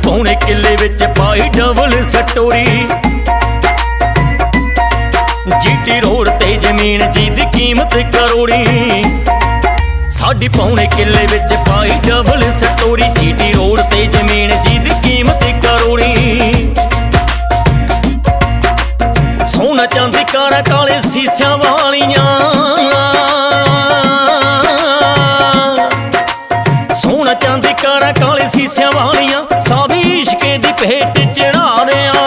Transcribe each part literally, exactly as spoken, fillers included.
पौने किले विच पाई डबल स्टोरी। जीटी रोड ते जमीन जिहदी कीमत करोड़ी। साडी पौने किले विच पाई डबल स्टोरी। जीटी रोड ते जमीन जिहदी कीमत करोड़ी। सोना चांदी कारा काले शीशियां वालियां। सोना चांदी कारा काले शीशियां वालियां सावी इश्के दी भेंट चढ़ा दियां।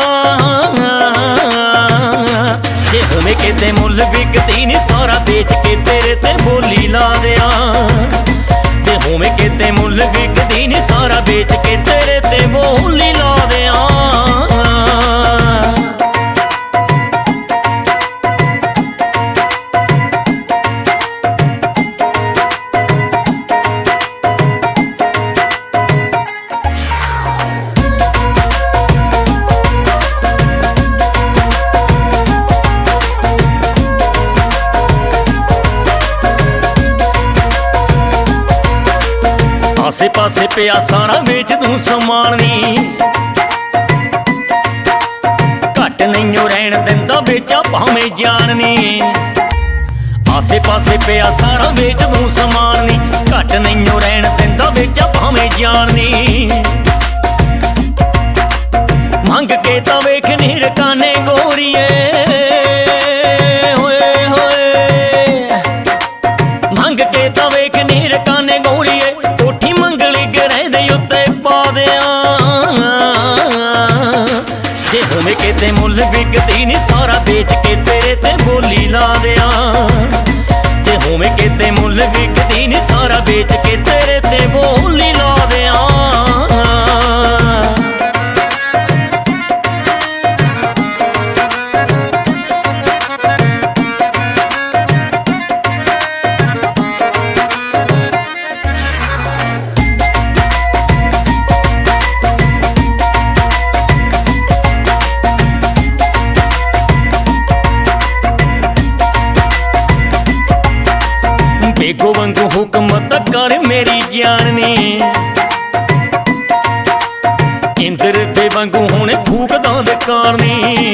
जे हमें किते मुल विकदी नी सारा बेच के तेरे ते बोली ला दियां। जे हमें किते मुल विकदी नी सारा बेच के तेरे ते बोली ला दियां। आसे पासे पिया सारा बेच दूं समान नी। घट नहीं रहन दिंदा बेचा भावें जान नी। आसे पासे पिया सारा बेच दूं समान नी। घट नहीं रहन दिंदा बेचा भावें जान नी। मंग के तां वेख नी रकाने गोरीए। होए होए मंग के तां वेख नी रकाने गोरीए। जे हमें किते मुल विकदी नी सारा बेच के तेरे ते बोली ला दियां। जे हमें किते मुल विकदी नी सारा बेच के तेरे ते बोली ला दियां। बेगो वांगू हुकमत कर मेरी जान नी। इंद्र दे वांगू हुणे फूकदा दकार नी।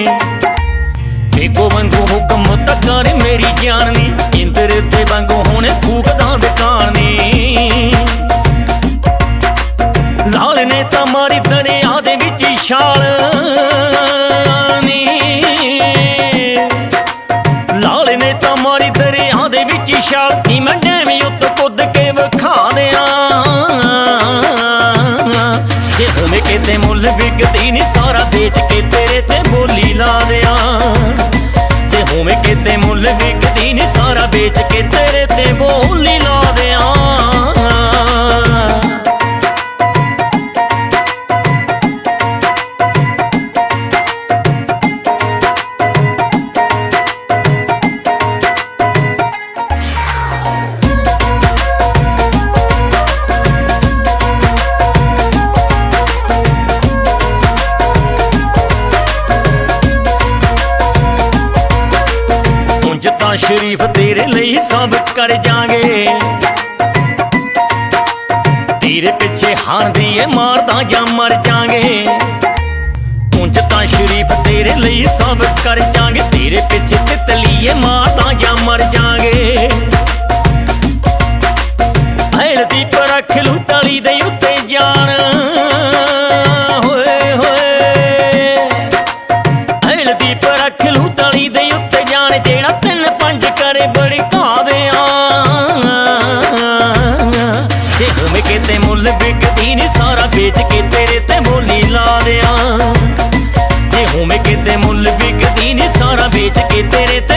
बेगो वांगू हुकमत कर मेरी जान नी। इंद्र दे वांगू हुणे फूकदा दकार नी। लाल ने तां मारी दरिया दे विच छाल नी। लाल ने तां मारी दरिया दे विच छाल नी। मैं डैम उत्त कुद के विखा दियां। जे हमें किते मुल विकदी नी सारा बेच के तेरे ते बोली ला दियां। जे हमें किते मुल विकदी नी सारा बेच के तेरे ते बोली ला दियां। शरीफ तेरे लिए सब कर जांगे। तेरे पिछे हार दिए मारदा जा मर जांगे। उंज तां शरीफ तेरे लिए सब कर जांगे। तेरे पिछे तितलीए मारदा जा मर जांगे। हैल दी परख लू तली दे उत्ते जान। होए होए हैल दी परख लू तली दे उत्ते जान। जेड़ा तिन पंज करे बड़ी घा दियां। जे हमें किते मुल विकदी नी सारा बेच के तेरे ते बोली ला दियां। जे हमें किते मुल विकदी नी सारा बेच के तेरे ते